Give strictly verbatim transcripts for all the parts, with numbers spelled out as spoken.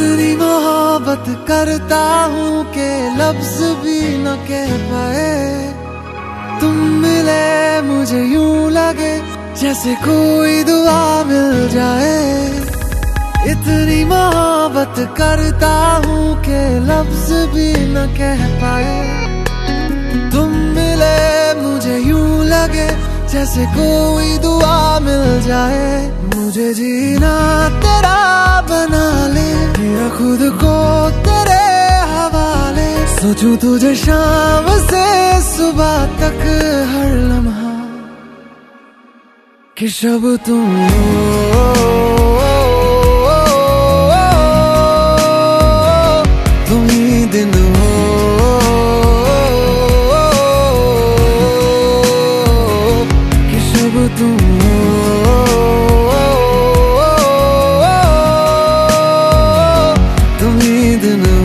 इतनी मोहब्बत करता हूँ कि लफ्ज भी न कह पाए। तुम मिले मुझे यूं लगे जैसे कोई दुआ मिल जाए। इतनी मोहब्बत करता हूँ कि लफ्ज भी न कह पाए। तुम मिले मुझे यूं लगे जैसे कोई दुआ मिल जाए। मुझे जीना तेरा बना ले, मेरा खुद को तेरे हवाले। सोचूं तुझे शाम से सुबह तक हर लम्हा कि शब तुम हो, तुम ही दिन हो, कि शब तुम हो, तुम ही दिन हो।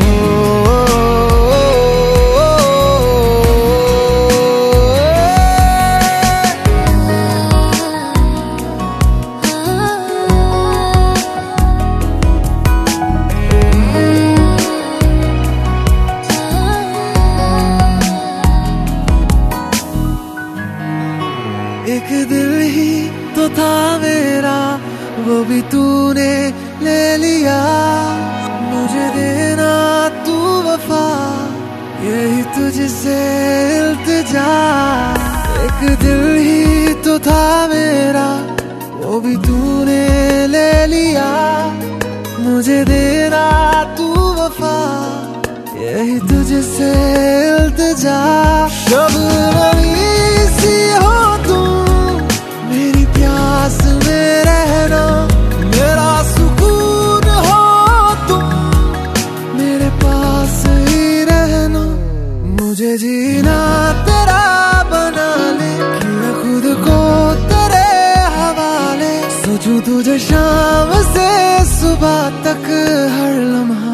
एक दिल ही तो था मेरा, वो भी तूने ले लिया। मुझे देना तू वफा, यही तुझसे इल्तिजा। एक दिल ही तो था मेरा, वो भी तूने ले लिया। मुझे देना तू वफा, यही तुझसे इल्तिजा। शब नमी सी हो तुम, मेरी प्यास में रहना। मेरा सुकून हो तुम, मेरे पास ही रहना। मुझे जीना तेरा बना ले, किया खुद को तेरे हवाले। सोचूं तुझे शाम से सुबह तक हर लम्हा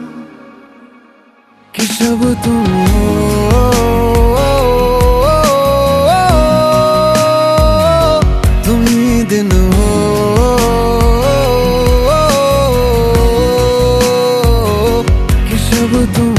कि शब तुम हो, तुम ही दिन हो, कि शब तुम